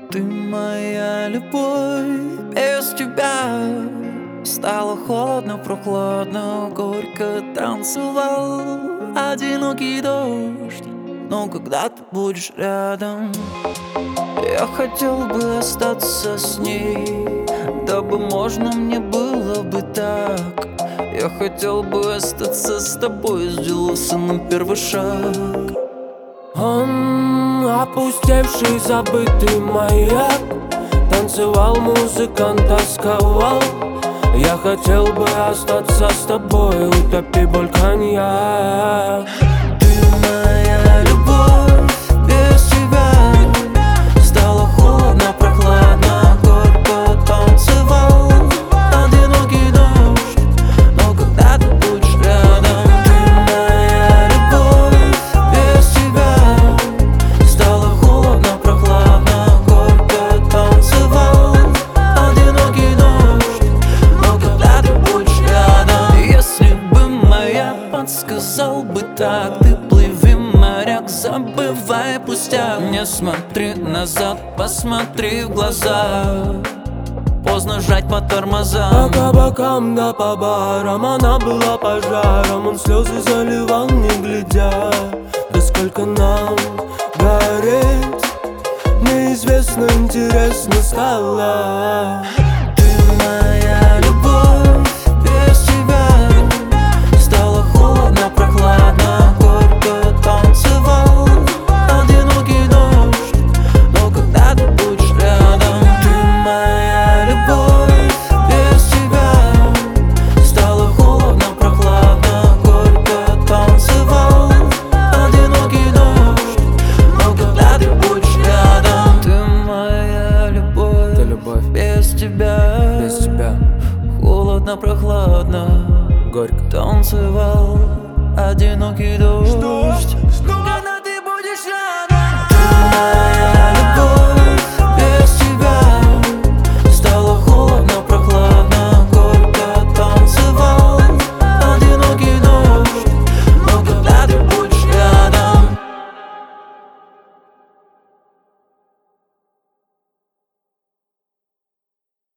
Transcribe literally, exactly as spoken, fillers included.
Ты моя любовь, без тебя стало холодно, прохладно, горько танцевал одинокий дождь. Но когда ты будешь рядом, я хотел бы остаться с ней, дабы можно мне было бы так. Я хотел бы остаться с тобой, сделался на первый шаг. Он, опустевший, забытый маяк, танцевал, музыкант тосковал. Я хотел бы остаться с тобой, утопи боль коньяк. Ты моя любовь, без тебя стало холодно, прохладно, горько танцевал одинокий дождь. Но когда ты будешь рядом, ты моя любовь, без тебя стало холодно, прохладно, горько танцевал одинокий дождь. Но когда ты будешь рядом, если бы моя подсказал бы так, ты плыви, моряк, забывай пустяк. Не смотри назад, посмотри в глаза, поздно жать по тормозам. По кабакам да по барам она была пожаром, он слезы заливал, не глядя. Да сколько нам гореть, неизвестно, интересно стало. Ты моя любовь, без тебя стало холодно, прохладно, горько танцевал одинокий дождь. Но когда ты будешь рядом, ты моя любовь, без тебя стало холодно, прохладно, горько танцевал одинокий дождь. Но когда ты будешь рядом, ты моя любовь, Ты любовь, без тебя, без тебя холодно, прохладно, горько танцевал одинокий дождь.